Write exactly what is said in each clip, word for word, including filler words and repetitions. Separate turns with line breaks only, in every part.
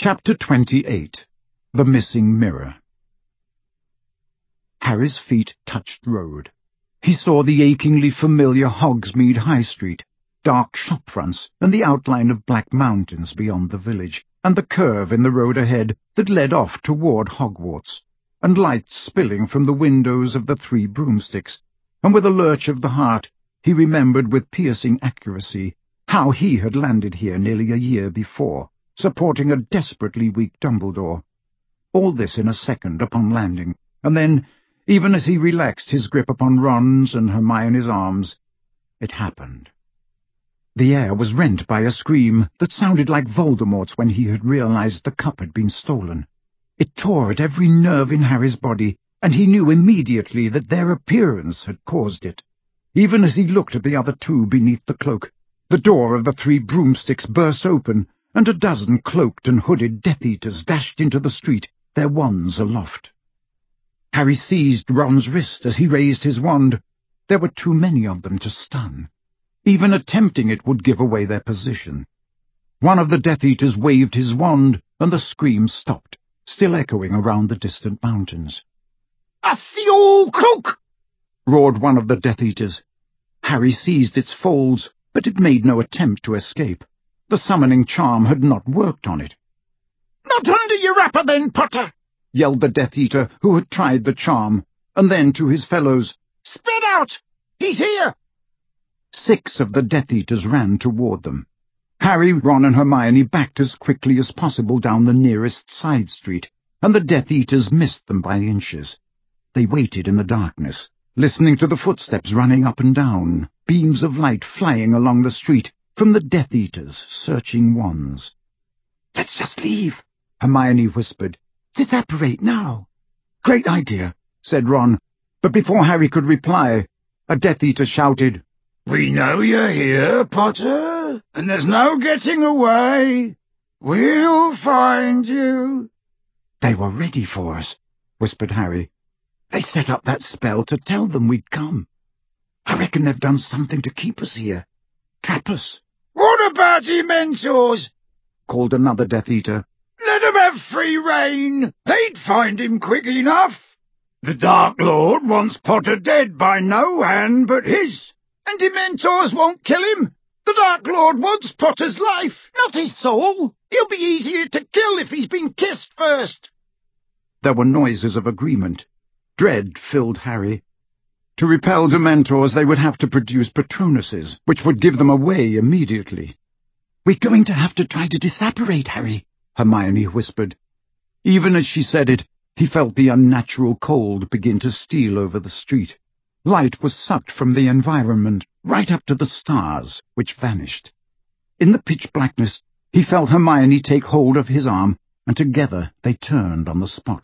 Chapter twenty-eight. The Missing Mirror. Harry's feet touched road. He saw the achingly familiar Hogsmeade High Street, dark shop fronts, and the outline of black mountains beyond the village, and the curve in the road ahead that led off toward Hogwarts, and lights spilling from the windows of the Three Broomsticks, and with a lurch of the heart he remembered with piercing accuracy how he had landed here nearly a year before, supporting a desperately weak Dumbledore. All this in a second upon landing, and then, even as he relaxed his grip upon Ron's and Hermione's arms, it happened. The air was rent by a scream that sounded like Voldemort's when he had realized the cup had been stolen. It tore at every nerve in Harry's body, and he knew immediately that their appearance had caused it. Even as he looked at the other two beneath the cloak, the door of the Three Broomsticks burst open, and a dozen cloaked and hooded Death Eaters dashed into the street, their wands aloft. Harry seized Ron's wrist as he raised his wand. There were too many of them to stun. Even attempting it would give away their position. One of the Death Eaters waved his wand, and the scream stopped, still echoing around the distant mountains.
"Accio cloak!"
roared one of the Death Eaters. Harry seized its folds, but it made no attempt to escape. The summoning charm had not worked on it.
"Not under your wrapper, then, Potter!"
yelled the Death Eater who had tried the charm, and then to his fellows,
"Spread out! He's here!"
Six of the Death Eaters ran toward them. Harry, Ron, and Hermione backed as quickly as possible down the nearest side street, and the Death Eaters missed them by inches. They waited in the darkness, listening to the footsteps running up and down, beams of light flying along the street from the Death Eaters' searching wands.
"Let's just leave,"
Hermione whispered.
"Disapparate now."
"Great idea," said Ron, but before Harry could reply, a Death Eater shouted,
"We know you're here, Potter, and there's no getting away. We'll find you."
"They were ready for us," whispered Harry. "They set up that spell to tell them we'd come. I reckon they've done something to keep us here. Trap us."
"What about Dementors?"
called another Death Eater.
"Let 'em have free rein. They'd find him quick enough. The Dark Lord wants Potter dead by no hand but his, and Dementors won't kill him. The Dark Lord wants Potter's life, not his soul. He'll be easier to kill if he's been kissed first."
There were noises of agreement. Dread filled Harry. To repel Dementors, they would have to produce Patronuses, which would give them away immediately.
"We're going to have to try to disapparate, Harry,"
Hermione whispered. Even as she said it, he felt the unnatural cold begin to steal over the street. Light was sucked from the environment, right up to the stars, which vanished. In the pitch blackness, he felt Hermione take hold of his arm, and together they turned on the spot.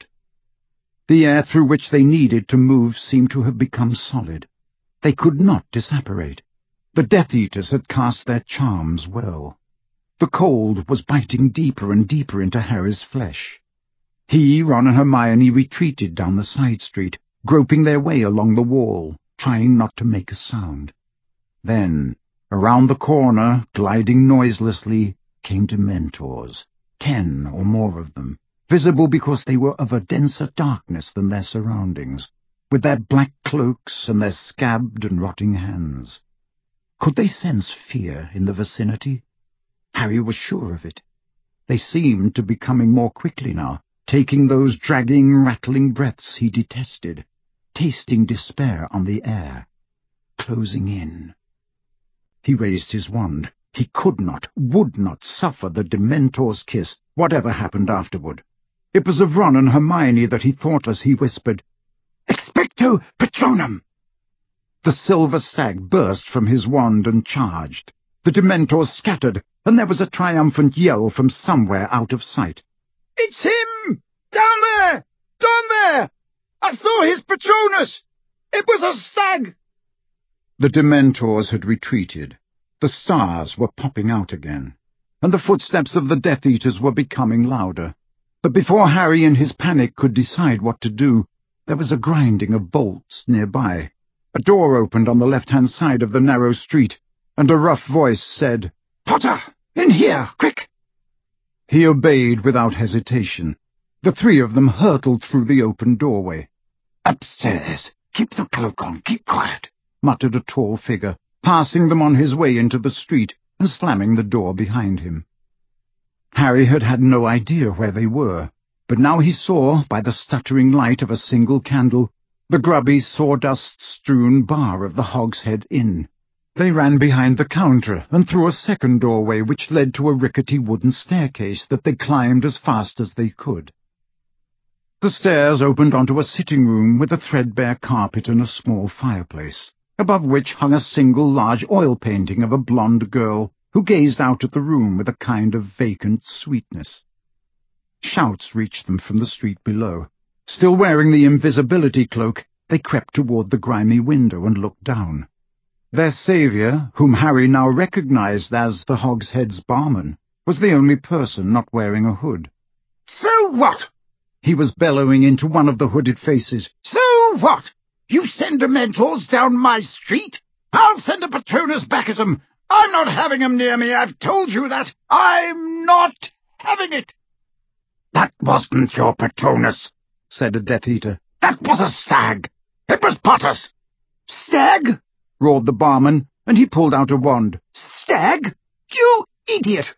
The air through which they needed to move seemed to have become solid. They could not disapparate. The Death Eaters had cast their charms well. The cold was biting deeper and deeper into Harry's flesh. He, Ron, and Hermione retreated down the side street, groping their way along the wall, trying not to make a sound. Then, around the corner, gliding noiselessly, came Dementors, ten or more of them, visible because they were of a denser darkness than their surroundings, with their black cloaks and their scabbed and rotting hands. Could they sense fear in the vicinity? Harry was sure of it. They seemed to be coming more quickly now, taking those dragging, rattling breaths he detested, tasting despair on the air, closing in. He raised his wand. He could not, would not suffer the Dementor's kiss, whatever happened afterward. It was of Ron and Hermione that he thought as he whispered, "Expecto Patronum!" The silver stag burst from his wand and charged. The Dementors scattered, and there was a triumphant yell from somewhere out of sight.
"It's him! Down there! Down there! I saw his Patronus! It was a stag!"
The Dementors had retreated. The stars were popping out again, and the footsteps of the Death Eaters were becoming louder. But before Harry in his panic could decide what to do, there was a grinding of bolts nearby. A door opened on the left-hand side of the narrow street, and a rough voice said,
"Potter, in here, quick!"
He obeyed without hesitation. The three of them hurtled through the open doorway.
"Upstairs! Keep the cloak on, keep quiet,"
muttered a tall figure, passing them on his way into the street and slamming the door behind him. Harry had had no idea where they were, but now he saw, by the stuttering light of a single candle, the grubby, sawdust-strewn bar of the Hogshead Inn. They ran behind the counter and through a second doorway which led to a rickety wooden staircase that they climbed as fast as they could. The stairs opened onto a sitting room with a threadbare carpet and a small fireplace, above which hung a single large oil painting of a blonde girl who gazed out at the room with a kind of vacant sweetness. Shouts reached them from the street below. Still wearing the invisibility cloak, they crept toward the grimy window and looked down. Their saviour, whom Harry now recognized as the Hogshead's barman, was the only person not wearing a hood.
"So what?"
He was bellowing into one of the hooded faces.
"So what? You send Dementors down my street? I'll send a Patronus back at 'em. I'm not having 'em near me, I've told you that. I'm not having it." "That wasn't your Patronus,"
said a Death Eater.
"That was a stag. It was Potter's." "Stag?"
roared the barman, and he pulled out a wand.
"Stag? You idiot!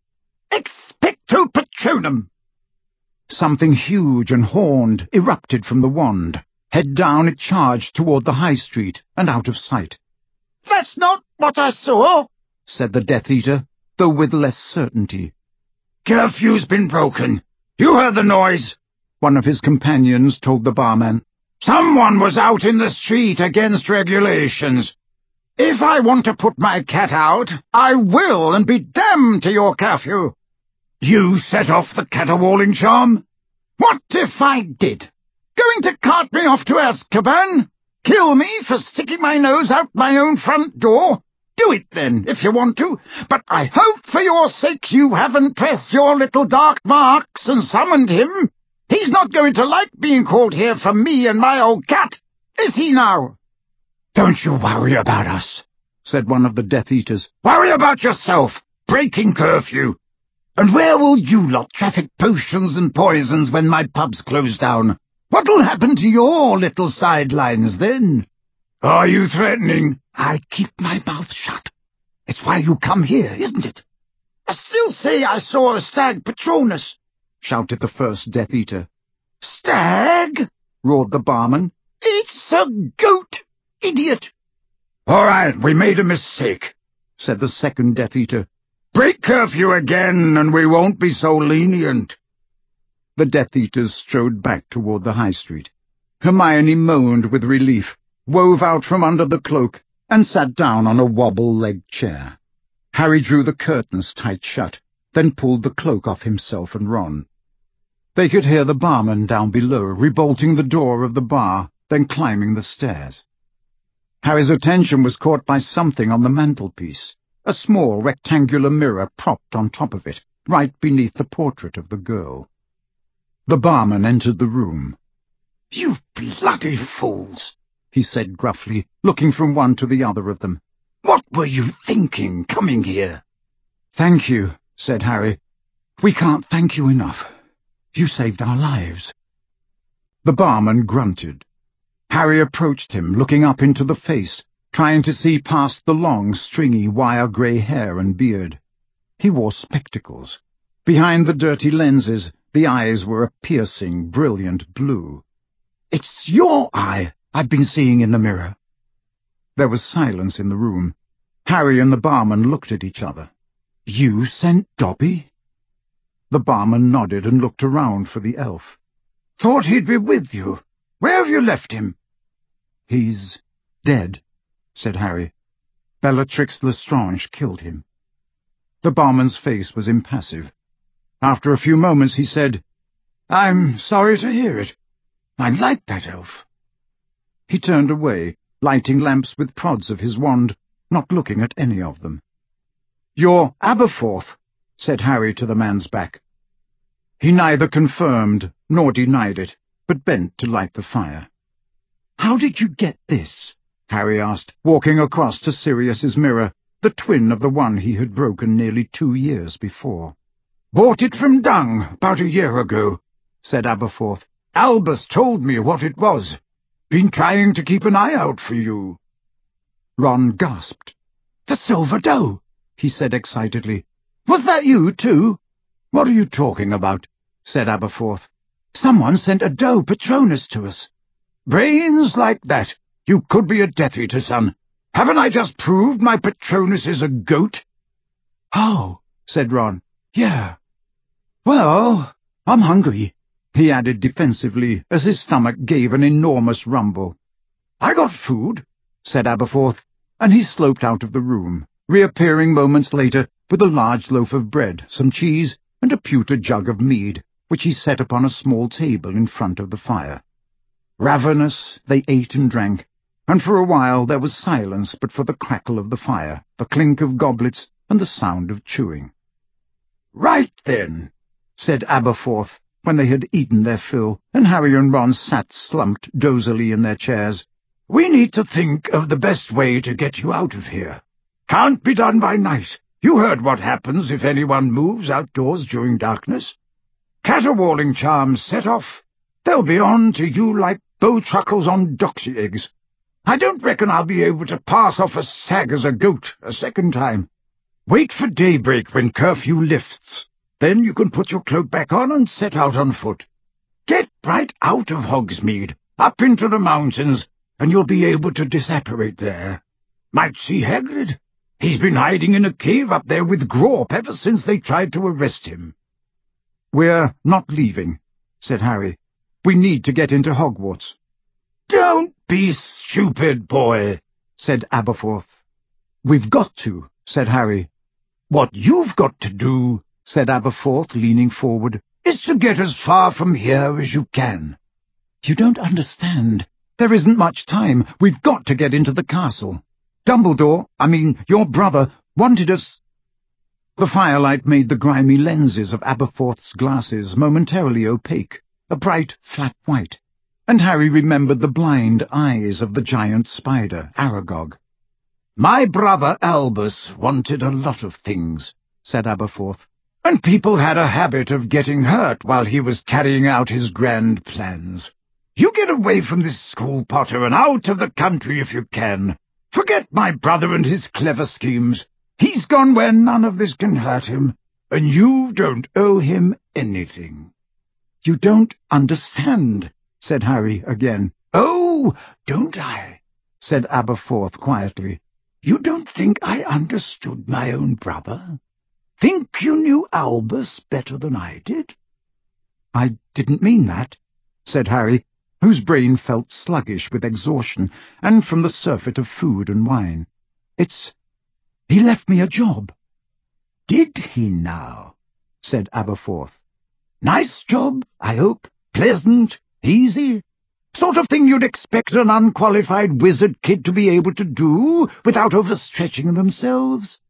Expecto Patronum!"
Something huge and horned erupted from the wand. Head down it charged toward the high street and out of sight.
"That's not what I saw,"
said the Death Eater, though with less certainty.
"Curfew's been broken. You heard the noise,"
one of his companions told the barman.
"Someone was out in the street against regulations. If I want to put my cat out, I will, and be damned to your curfew. You set off the caterwauling charm? What if I did? Going to cart me off to Azkaban? Kill me for sticking my nose out my own front door? Do it then, if you want to, but I hope for your sake you haven't pressed your little dark marks and summoned him. He's not going to like being called here for me and my old cat, is he now?" "Don't you worry about us," said one of the Death Eaters. "Worry about yourself, breaking curfew. And where will you lot traffic potions and poisons when my pub's closed down? What'll happen to your little sidelines then?" "Are you threatening?" "I keep my mouth shut. It's why you come here, isn't it?" "I still say I saw a stag Patronus," shouted the first Death Eater. "Stag?" roared the barman. "It's a goat, idiot." "All right, we made a mistake," said the second Death Eater. "Break curfew again, and we won't be so lenient." The Death Eaters strode back toward the high street. Hermione moaned with relief, wove out from under the cloak, and sat down on a wobble-legged chair. Harry drew the curtains tight shut, then pulled the cloak off himself and Ron. They could hear the barman down below rebolting the door of the bar, then climbing the stairs. Harry's attention was caught by something on the mantelpiece, a small rectangular mirror propped on top of it, right beneath the portrait of the girl. The barman entered the room. "You bloody fools," he said gruffly, looking from one to the other of them. "What were you thinking, coming here?" "Thank you," said Harry. "We can't thank you enough. You saved our lives." The barman grunted. Harry approached him, looking up into the face, trying to see past the long, stringy, wire-grey hair and beard. He wore spectacles. Behind the dirty lenses, the eyes were a piercing, brilliant blue. "It's your eye I've been seeing in the mirror." There was silence in the room. Harry and the barman looked at each other. "You sent Dobby?" The barman nodded and looked around for the elf. "Thought he'd be with you. Where have you left him?" "He's dead," said Harry. "Bellatrix Lestrange killed him." The barman's face was impassive. After a few moments he said, "I'm sorry to hear it. I like that elf." He turned away, lighting lamps with prods of his wand, not looking at any of them. "You're Aberforth," said Harry to the man's back. He neither confirmed nor denied it, but bent to light the fire. "How did you get this?" Harry asked, walking across to Sirius's mirror, the twin of the one he had broken nearly two years before. Bought it from Dung about a year ago, said Aberforth. Albus told me what it was. Been trying to keep an eye out for you.
Ron gasped.
The silver doe, he said excitedly. Was that you, too? What are you talking about? Said Aberforth. Someone sent a doe Patronus to us. Brains like that. You could be a Death Eater, son. Haven't I just proved my Patronus is a goat?
Oh, said Ron.
Yeah. Well, I'm hungry, he added defensively as his stomach gave an enormous rumble. I got food, said Aberforth, and he sloped out of the room, reappearing moments later with a large loaf of bread, some cheese, and a pewter jug of mead, which he set upon a small table in front of the fire. Ravenous, they ate and drank, and for a while there was silence but for the crackle of the fire, the clink of goblets, and the sound of chewing. "Right, then," said Aberforth, when they had eaten their fill, and Harry and Ron sat slumped dozily in their chairs. "We need to think of the best way to get you out of here. Can't be done by night. You heard what happens if anyone moves outdoors during darkness. Caterwauling charms set off. They'll be on to you like bowtruckles on doxy eggs. I don't reckon I'll be able to pass off a stag as a goat a second time. Wait for daybreak when curfew lifts. Then you can put your cloak back on and set out on foot. Get right out of Hogsmeade, up into the mountains, and you'll be able to disapparate there. Might see Hagrid. He's been hiding in a cave up there with Grawp ever since they tried to arrest him."
"We're not leaving," said Harry. "We need to get into Hogwarts."
"Don't be stupid, boy," said Aberforth.
"We've got to," said Harry.
"What you've got to do," said Aberforth, leaning forward, "is to get as far from here as you can."
"You don't understand. There isn't much time. We've got to get into the castle. Dumbledore, I mean, your brother, wanted us—" The firelight made the grimy lenses of Aberforth's glasses momentarily opaque, a bright, flat white, and Harry remembered the blind eyes of the giant spider, Aragog.
"My brother Albus wanted a lot of things," said Aberforth, "and people had a habit of getting hurt while he was carrying out his grand plans. You get away from this school, Potter, and out of the country if you can. Forget my brother and his clever schemes. He's gone where none of this can hurt him, and you don't owe him anything."
"You don't understand," said Harry again.
"Oh, don't I?" said Aberforth quietly. "You don't think I understood my own brother? Think you knew Albus better than I did?"
"I didn't mean that," said Harry, whose brain felt sluggish with exhaustion and from the surfeit of food and wine. "It's... he left me a job."
"Did he now?" said Aberforth. "Nice job, I hope? Pleasant? Easy? Sort of thing you'd expect an unqualified wizard kid to be able to do without overstretching themselves?"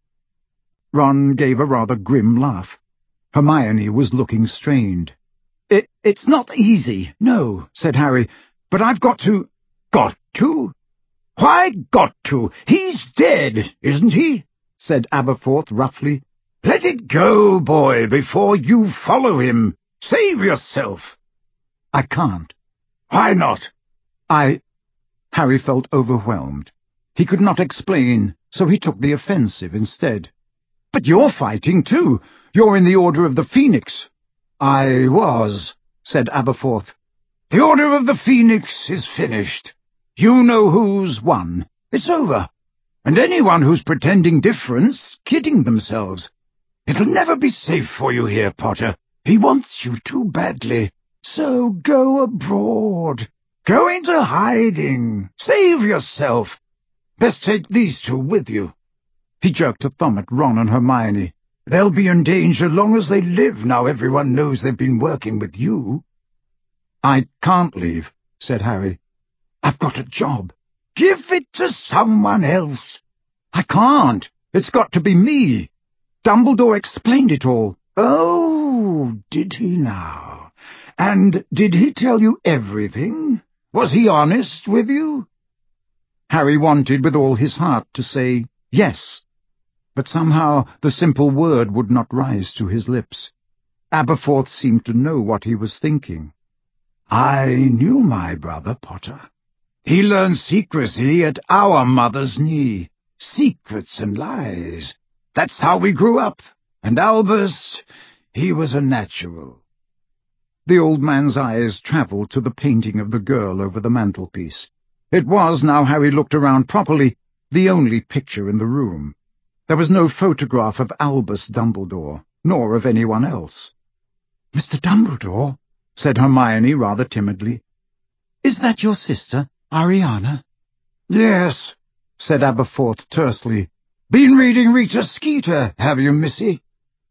Ron gave a rather grim laugh. Hermione was looking strained. It, it's not easy, no, said Harry, but I've got to...
Got to? Why got to? He's dead, isn't he? Said Aberforth roughly. Let it go, boy, before you follow him. Save yourself.
I can't.
Why not?
I... Harry felt overwhelmed. He could not explain, so he took the offensive instead. But you're fighting, too. You're in the Order of the Phoenix.
I was, said Aberforth. The Order of the Phoenix is finished. You know who's won. It's over. And anyone who's pretending different's kidding themselves. It'll never be safe for you here, Potter. He wants you too badly. So go abroad. Go into hiding. Save yourself. Best take these two with you. He jerked a thumb at Ron and Hermione. They'll be in danger long as they live now everyone knows they've been working with you.
I can't leave, said Harry.
I've got a job. Give it to someone else.
I can't. It's got to be me. Dumbledore explained it all.
Oh, did he now? And did he tell you everything? Was he honest with you?
Harry wanted with all his heart to say yes, but somehow the simple word would not rise to his lips. Aberforth seemed to know what he was thinking.
"I knew my brother, Potter. He learned secrecy at our mother's knee. Secrets and lies. That's how we grew up. And Albus, he was a natural."
The old man's eyes travelled to the painting of the girl over the mantelpiece. It was, now Harry looked around properly, the only picture in the room. There was no photograph of Albus Dumbledore, nor of anyone else.
"Mister Dumbledore," said Hermione rather timidly, "is that your sister, Ariana?"
"Yes," said Aberforth tersely. "Been reading Rita Skeeter, have you, missy?"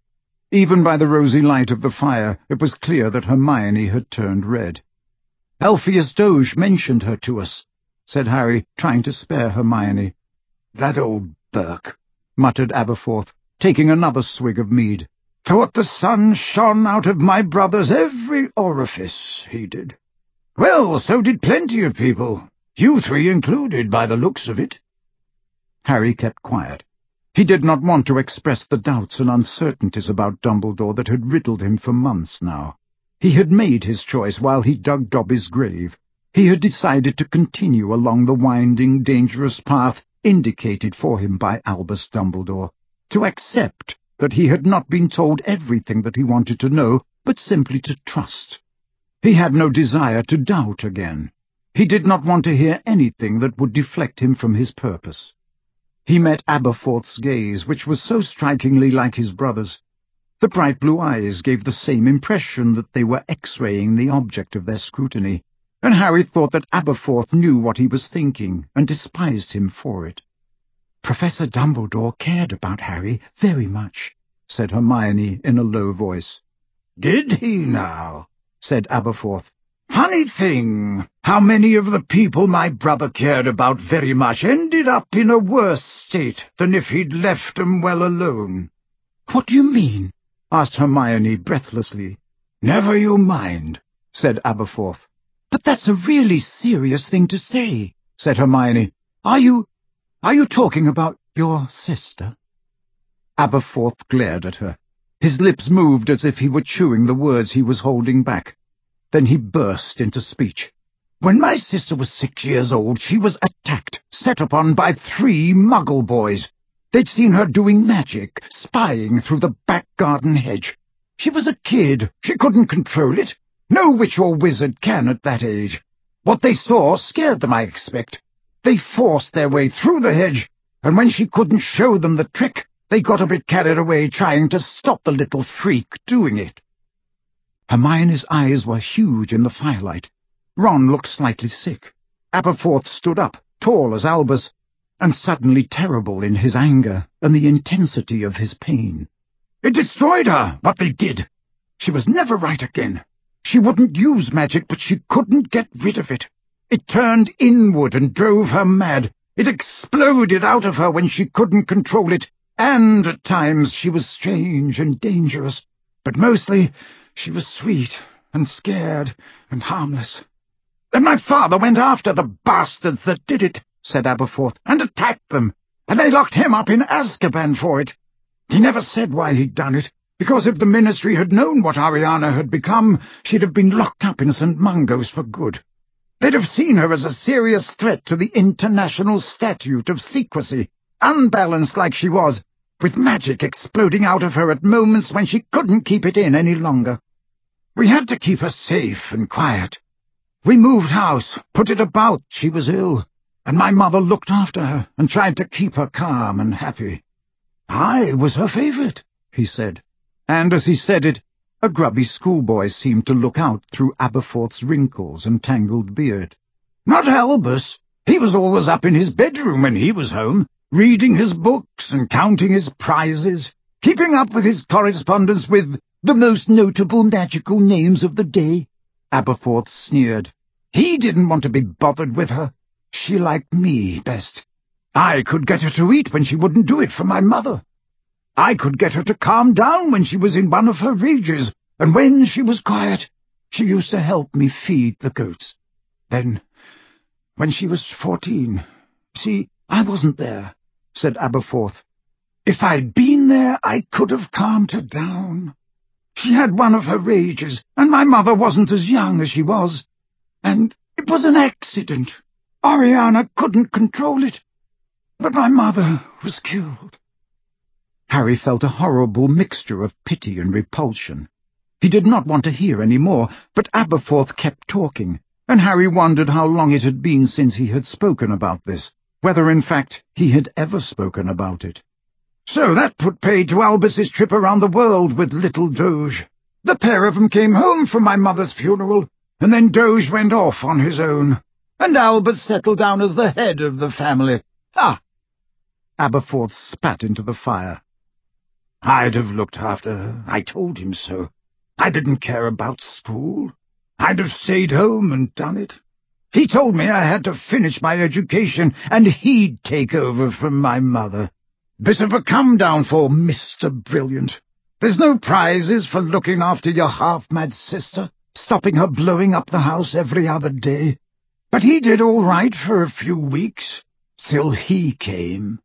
Even by the rosy light of the fire, it was clear that Hermione had turned red.
"Alpheus Doge mentioned her to us," said Harry, trying to spare Hermione.
"That old Burke,"
muttered Aberforth, taking another swig of mead.
"Thought the sun shone out of my brother's every orifice, he did. Well, so did plenty of people, you three included, by the looks of it."
Harry kept quiet. He did not want to express the doubts and uncertainties about Dumbledore that had riddled him for months now. He had made his choice while he dug Dobby's grave. He had decided to continue along the winding, dangerous path indicated for him by Albus Dumbledore, to accept that he had not been told everything that he wanted to know, but simply to trust. He had no desire to doubt again. He did not want to hear anything that would deflect him from his purpose. He met Aberforth's gaze, which was so strikingly like his brother's. The bright blue eyes gave the same impression that they were X-raying the object of their scrutiny, and Harry thought that Aberforth knew what he was thinking, and despised him for it.
"Professor Dumbledore cared about Harry very much,"
said Hermione in a low voice.
"Did he now?" said Aberforth. "Funny thing, how many of the people my brother cared about very much ended up in a worse state than if he'd left 'em well alone."
"What do you mean?"
asked Hermione breathlessly.
"Never you mind," said Aberforth.
"But that's a really serious thing to say,"
said Hermione.
Are you... are you talking about your sister?"
Aberforth glared at her. His lips moved as if he were chewing the words he was holding back. Then he burst into speech.
"When my sister was six years old, she was attacked, set upon by three Muggle boys. They'd seen her doing magic, spying through the back garden hedge. She was a kid. She couldn't control it. No witch or wizard can at that age. What they saw scared them, I expect. They forced their way through the hedge, and when she couldn't show them the trick, they got a bit carried away trying to stop the little freak doing it."
Hermione's eyes were huge in the firelight. Ron looked slightly sick. Aberforth stood up, tall as Albus, and suddenly terrible in his anger and the intensity of his pain.
"It destroyed her, what they did. She was never right again. She wouldn't use magic, but she couldn't get rid of it. It turned inward and drove her mad. It exploded out of her when she couldn't control it, and at times she was strange and dangerous, but mostly she was sweet and scared and harmless. Then my father went after the bastards that did it," said Aberforth, "and attacked them, and they locked him up in Azkaban for it. He never said why he'd done it, because if the Ministry had known what Ariana had become, she'd have been locked up in Saint Mungo's for good. They'd have seen her as a serious threat to the International Statute of Secrecy, unbalanced like she was, with magic exploding out of her at moments when she couldn't keep it in any longer. We had to keep her safe and quiet. We moved house, put it about she was ill, and my mother looked after her and tried to keep her calm and happy. I was her favourite," he said,
and as he said it, a grubby schoolboy seemed to look out through Aberforth's wrinkles and tangled beard.
"Not Albus. He was always up in his bedroom when he was home, reading his books and counting his prizes, keeping up with his correspondence with the most notable magical names of the day." Aberforth sneered. "He didn't want to be bothered with her. She liked me best. I could get her to eat when she wouldn't do it for my mother. I could get her to calm down when she was in one of her rages, and when she was quiet, she used to help me feed the goats. Then, when she was fourteen... See, I wasn't there," said Aberforth. "If I'd been there, I could have calmed her down. She had one of her rages, and my mother wasn't as young as she was. And it was an accident. Oriana couldn't control it. But my mother was killed."
Harry felt a horrible mixture of pity and repulsion. He did not want to hear any more, but Aberforth kept talking, and Harry wondered how long it had been since he had spoken about this, whether in fact he had ever spoken about it.
"So that put paid to Albus's trip around the world with little Doge. The pair of them came home from my mother's funeral, and then Doge went off on his own, and Albus settled down as the head of the family. Ah!"
Aberforth spat into the fire.
"I'd have looked after her. I told him so. I didn't care about school. I'd have stayed home and done it. He told me I had to finish my education, and he'd take over from my mother. Bit of a come-down for Mister Brilliant. There's no prizes for looking after your half-mad sister, stopping her blowing up the house every other day. But he did all right for a few weeks, till he came."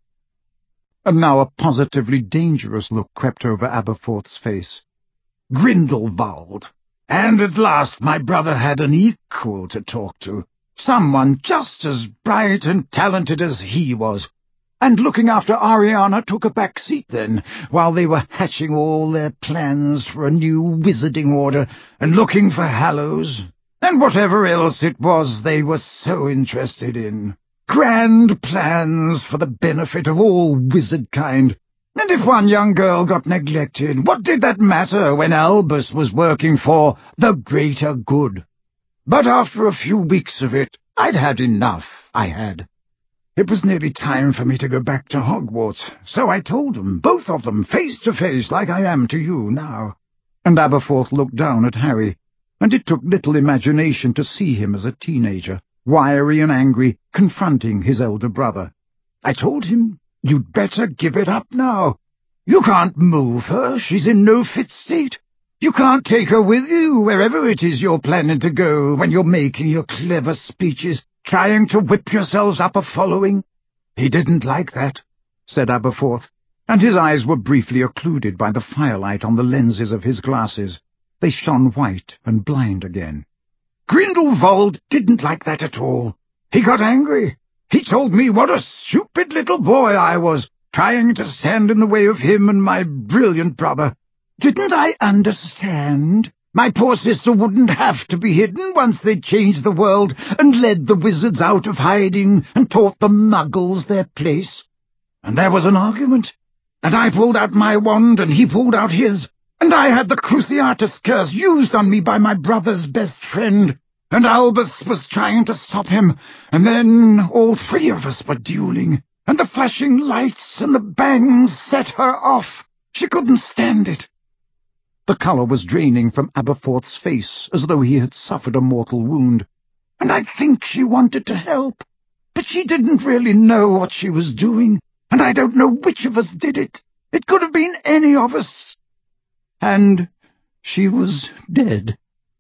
And now a positively dangerous look crept over Aberforth's face.
"Grindelwald. And at last my brother had an equal to talk to, someone just as bright and talented as he was. And looking after Oriana took a back seat then, while they were hatching all their plans for a new wizarding order, and looking for Hallows, and whatever else it was they were so interested in. Grand plans for the benefit of all wizard-kind. And if one young girl got neglected, what did that matter when Albus was working for the greater good? But after a few weeks of it, I'd had enough, I had. It was nearly time for me to go back to Hogwarts, so I told them, both of them, face to face like I am to you now."
And Aberforth looked down at Harry, and it took little imagination to see him as a teenager, wiry and angry, confronting his elder brother.
"I told him, you'd better give it up now. You can't move her, she's in no fit state. You can't take her with you wherever it is you're planning to go when you're making your clever speeches, trying to whip yourselves up a following." "He didn't like that,"
said Aberforth, and his eyes were briefly occluded by the firelight on the lenses of his glasses. They shone white and blind again.
"Grindelwald didn't like that at all. He got angry. He told me what a stupid little boy I was, trying to stand in the way of him and my brilliant brother. Didn't I understand? My poor sister wouldn't have to be hidden once they'd changed the world and led the wizards out of hiding and taught the muggles their place. And there was an argument, and I pulled out my wand and he pulled out his, and I had the Cruciatus curse used on me by my brother's best friend, and Albus was trying to stop him, and then all three of us were dueling, and the flashing lights and the bangs set her off. She couldn't stand it."
The colour was draining from Aberforth's face, as though he had suffered a mortal wound.
"And I think she wanted to help, but she didn't really know what she was doing, and I don't know which of us did it. It could have been any of us."
"And she was dead."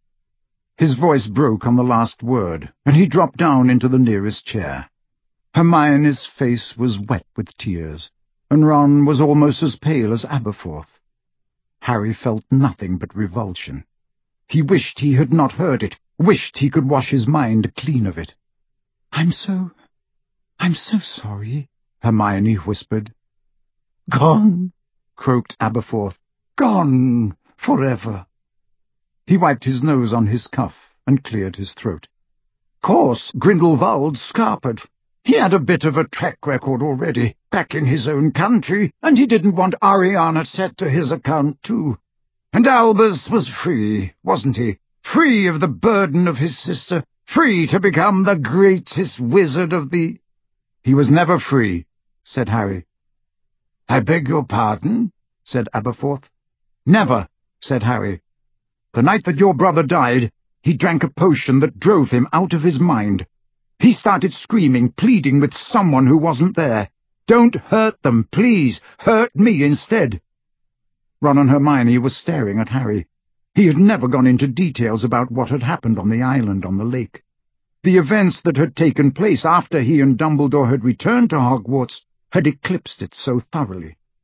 His voice broke on the last word, and he dropped down into the nearest chair. Hermione's face was wet with tears, and Ron was almost as pale as Aberforth. Harry felt nothing but revulsion. He wished he had not heard it, wished he could wash his mind clean of it.
"I'm so... I'm so sorry,"
Hermione whispered.
"Gone,"
croaked Aberforth.
"Gone forever."
He wiped his nose on his cuff and cleared his throat. "Course, Grindelwald scarpered. He had a bit of a track record already, back in his own country, and he didn't want Oriana set to his account too. And Albus was free, wasn't he? Free of the burden of his sister, free to become the greatest wizard of the—" "He was never free," said Harry.
"I beg your pardon?"
said Aberforth. "Never," said Harry. "The night that your brother died, he drank a potion that drove him out of his mind. He started screaming, pleading with someone who wasn't there. 'Don't hurt them, please. Hurt me instead.'" Ron and Hermione were staring at Harry. He had never gone into details about what had happened on the island on the lake. The events that had taken place after he and Dumbledore had returned to Hogwarts had eclipsed it so thoroughly.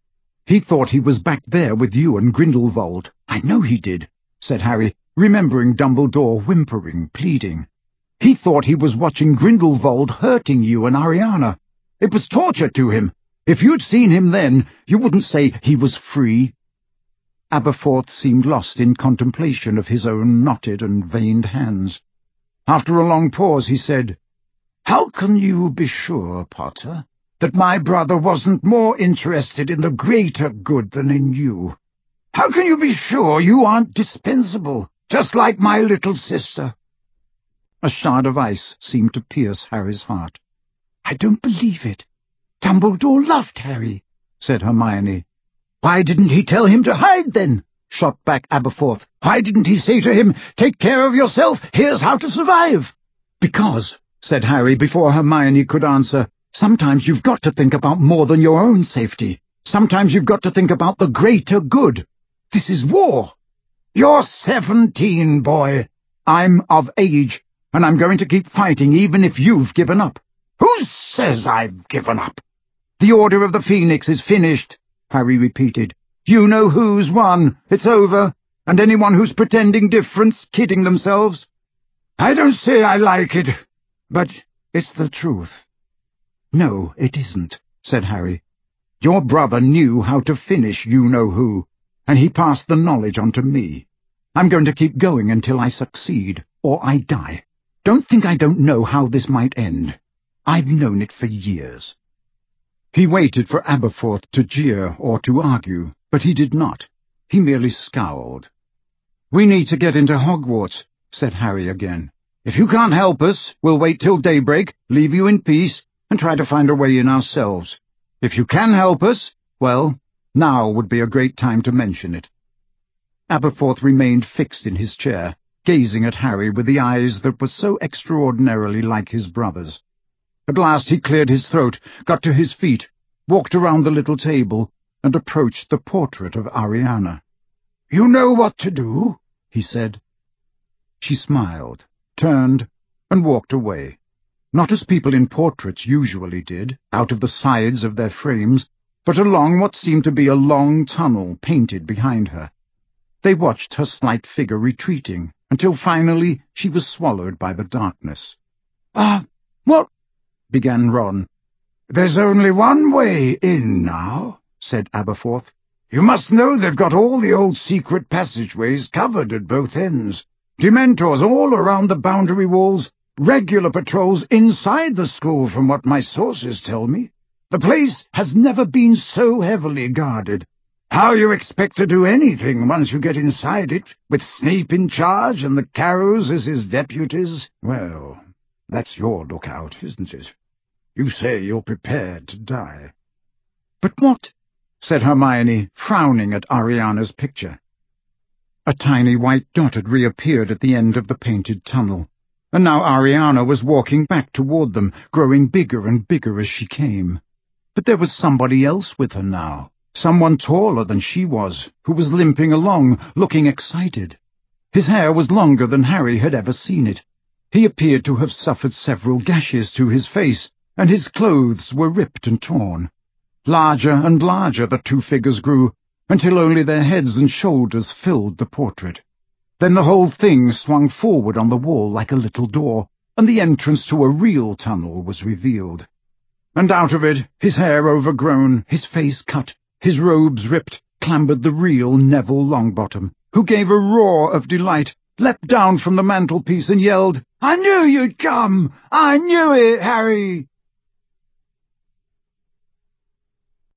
He thought he was back there with you and Grindelwald. I know he did, said Harry, remembering Dumbledore whimpering, pleading. He thought he was watching Grindelwald hurting you and Ariana. It was torture to him. If you'd seen him then, you wouldn't say he was free. Aberforth seemed lost in contemplation of his own knotted and veined hands. After a long pause he said, "How can you be sure, Potter, that my brother wasn't more interested in the greater good than in you? How can you be sure you aren't dispensable, just like my little sister?" A shard of ice seemed to pierce Harry's heart. "I don't believe it. Dumbledore loved Harry," said Hermione. "Why didn't he tell him to hide, then?" shot back Aberforth. "Why didn't he say to him, 'Take care of yourself, here's how to survive'?" "Because," said Harry before Hermione could answer, "sometimes you've got to think about more than your own safety. Sometimes you've got to think about the greater good. This is war." "You're seventeen, boy." "I'm of age, and I'm going to keep fighting even if you've given up." "Who says I've given up?" "The Order of the Phoenix is finished," Harry repeated. "You know who's won. It's over, and anyone who's pretending different's kidding themselves." "I don't say I like it, but it's the truth." "No, it isn't," said Harry. "Your brother knew how to finish you-know-who, and he passed the knowledge on to me. I'm going to keep going until I succeed, or I die. Don't think I don't know how this might end. I've known it for years." He waited for Aberforth to jeer or to argue, but he did not. He merely scowled. "We need to get into Hogwarts," said Harry again. "If you can't help us, we'll wait till daybreak, leave you in peace, and try to find a way in ourselves. If you can help us, well, now would be a great time to mention it." Aberforth remained fixed in his chair, gazing at Harry with the eyes that were so extraordinarily like his brother's. At last he cleared his throat, got to his feet, walked around the little table, and approached the portrait of Ariana. "You know what to do," he said. She smiled, turned, and walked away, not as people in portraits usually did, out of the sides of their frames, but along what seemed to be a long tunnel painted behind her. They watched her slight figure retreating, until finally she was swallowed by the darkness. "Ah, what—" began Ron. "There's only one way in now," said Aberforth. "You must know they've got all the old secret passageways covered at both ends. Dementors all around the boundary walls, regular patrols inside the school from what my sources tell me. The place has never been so heavily guarded. How you expect to do anything once you get inside it, with Snape in charge and the Carrows as his deputies? Well, that's your lookout, isn't it? You say you're prepared to die." "But what?" said Hermione, frowning at Ariana's picture. A tiny white dot had reappeared at the end of the painted tunnel, and now Ariana was walking back toward them, growing bigger and bigger as she came. But there was somebody else with her now, someone taller than she was, who was limping along, looking excited. His hair was longer than Harry had ever seen it. He appeared to have suffered several gashes to his face, and his clothes were ripped and torn. Larger and larger the two figures grew, until only their heads and shoulders filled the portrait. Then the whole thing swung forward on the wall like a little door, and the entrance to a real tunnel was revealed. And out of it, his hair overgrown, his face cut, his robes ripped, clambered the real Neville Longbottom, who gave a roar of delight, leapt down from the mantelpiece and yelled, "I knew you'd come! I knew it, Harry!"